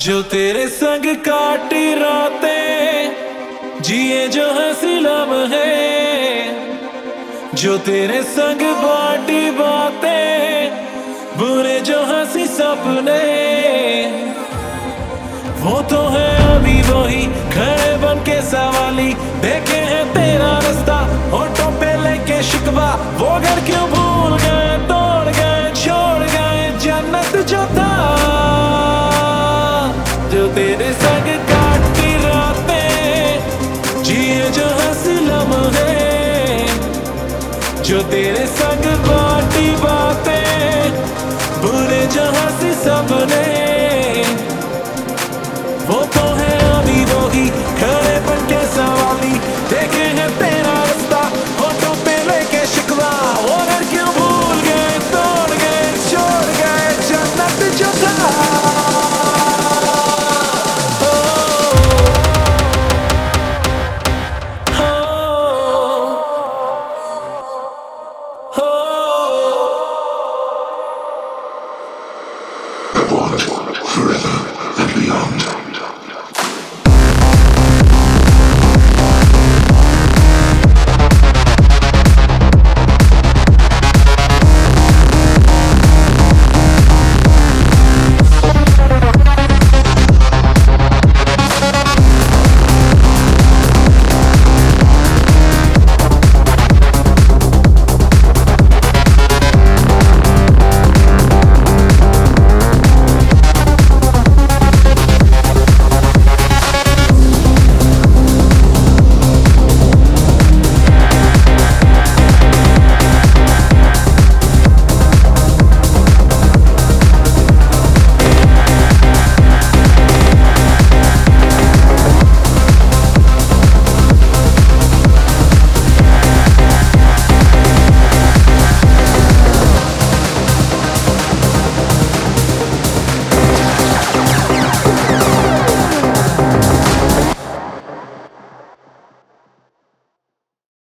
जो तेरे संग काटी रातें, जिए जो हंसी लम्हे, जो तेरे संग बाटी बातें, बुरे जो हंसी सपने, वो तो है अभी वही खड़े बन के सवाली। देखे हैं तेरा रास्ता होठों पे लेके शिकवा, वो घर क्यों भूल गए, तोड़ गए, छोड़ गए जन्नत जो था। जो तेरे संग काटी रातें, जिए जो हंसी लम्हे, जो तेरे संग बाटी बातें, बुरे जो हंसी सपने।